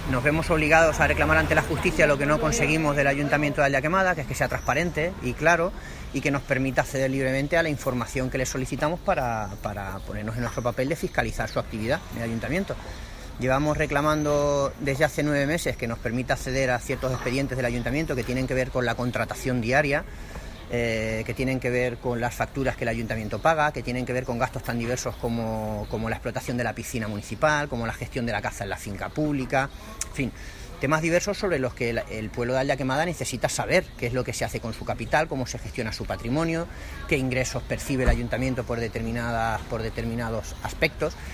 nos vemos obligados a reclamar ante la justicia lo que no conseguimos del Ayuntamiento de Allaquemada, que es que sea transparente y claro y que nos permita acceder libremente a la información que le solicitamos para ponernos en nuestro papel de fiscalizar su actividad en el Ayuntamiento. Llevamos reclamando desde hace 9 meses que nos permita acceder a ciertos expedientes del Ayuntamiento que tienen que ver con la contratación diaria, que tienen que ver con las facturas que el Ayuntamiento paga, que tienen que ver con gastos tan diversos como la explotación de la piscina municipal, como la gestión de la caza en la finca pública, en fin, temas diversos sobre los que el pueblo de Allaquemada necesita saber qué es lo que se hace con su capital, cómo se gestiona su patrimonio, qué ingresos percibe el Ayuntamiento por determinados aspectos